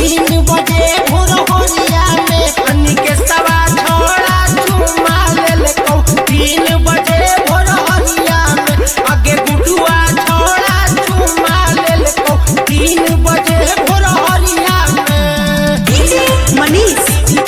3 बजे भोर हरिया में अन्नी के सवा छोड़ा चुमा ले कौ 3 बजे भोर हरिया में आगे गुडुआ छोड़ा चुमा ले कौ 3 बजे भोर हरिया में मनीष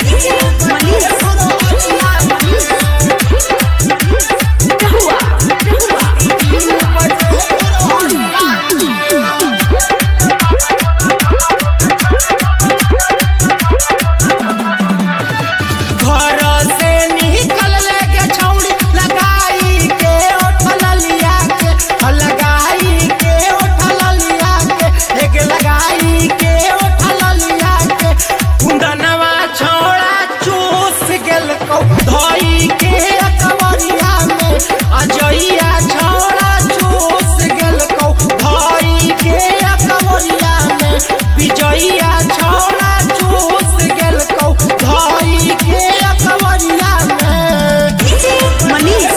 धोई के अकबरिया में अजइया छोड़ा चूस गेल कौ धोई के अकबरिया में विजइया छोड़ा चूस गेल कौ धोई के अकबरिया में मनीष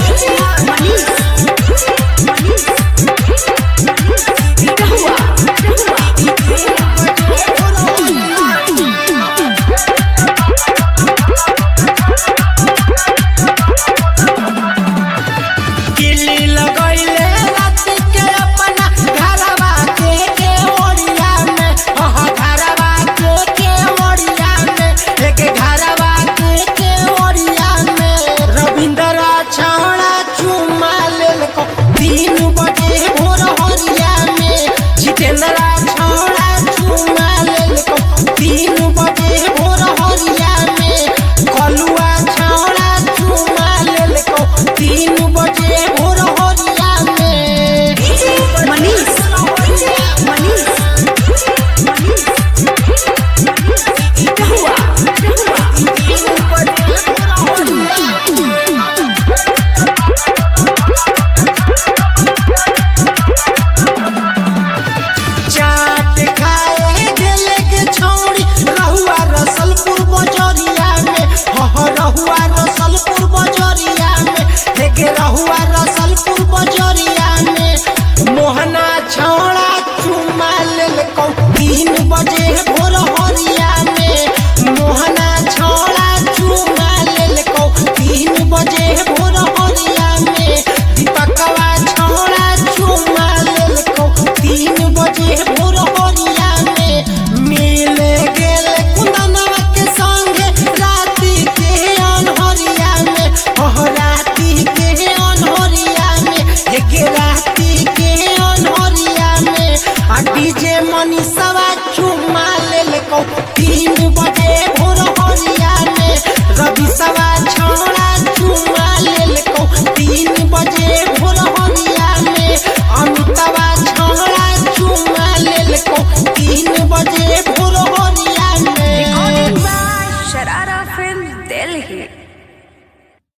गिल्ली लगैले रात के अपना घरवा के ओरिया में घरवा के ओरिया में एक घरवा के ओरिया में रविंद्रा छाड़ा चुमा लेल को 3 बजे भोर हरिया में जितेंद्रा छाड़ा चुमा लेल को 3 बजे भोर हरिया में कलुआ छाड़ा चुमा लेल को 3 बजे भोर हरिया में मनीष चाट खाए गेले के छौड़ी रहुआ रसलपुर बजरिया में रहुआ रसलपुर बजरिया में हेगे रहुआ रसलपुर बजरिया में मोहना छौड़ा चुमा लेल कौ 3 बजे भोर हरिया में मोहना छौड़ा चुमा लेल कौ 3 बजे भोर हरिया में दीपकवा छौड़ा चुमा लेल कौ 3 बजे भोर हरिया में मिले गेल कुंदनवा के संगे राती के अनहरिया में राती के अनहरिया में हेगे राती के अनहरिया में आ डीजे मनीषवा चुमा लेल कौ 3 बजे भोर हरिया में रवि सवा छौड़ा चुमा लेल कौ 3 बजे